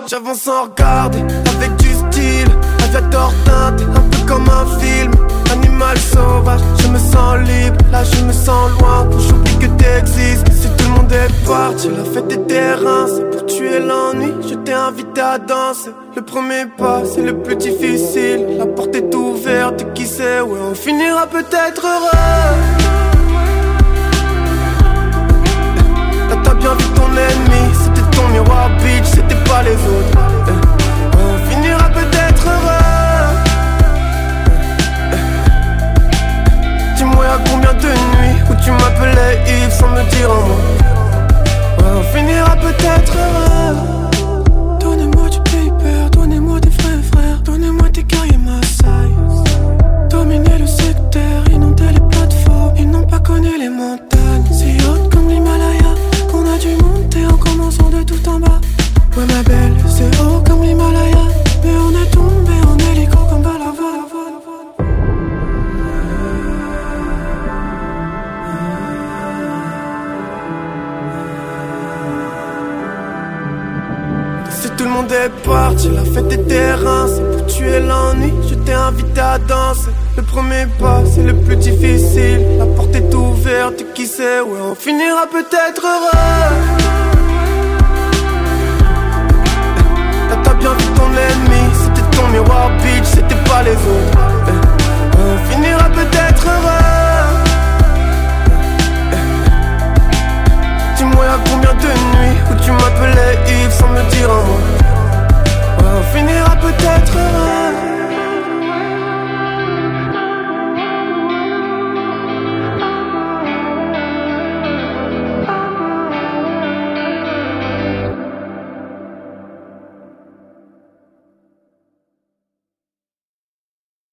J'avance sans regarder, avec du style, aviateur teinté, un peu comme un film. Animal sauvage, je me sens libre, là je me sens loin, j'oublie que t'existes. Si tout le monde est parti, la fête des terrains, c'est pour tuer l'ennui, je t'ai invité à danser. Le premier pas, c'est le plus difficile, la porte est ouverte, qui sait, ouais on finira peut-être heureux. Là t'as bien vu ton ennemi, c'était ton miroir bitch, c'était pas les autres. On finira peut-être heureux. Dis-moi y'a combien de nuits où tu m'appelais Yves sans me dire un mot. Ouais, on finira peut-être heureux. Donnez-moi du paper, donnez-moi des vrais frères, donnez-moi des guerriers Maasai. Dominer le secteur, inonder les plateformes, ils n'ont pas connu les montagnes. Si hautes comme l'Himalaya, qu'on a dû monter en commençant de tout en bas. Ouais ma belle, c'est haut comme l'Himalaya, mais on est tombé en hélico comme Balavoine. Tout le monde est parti, la fête des terrains, c'est pour tuer l'ennui, je t'ai invité à danser. Le premier pas, c'est le plus difficile, la porte est ouverte, qui sait, ouais on finira peut-être heureux.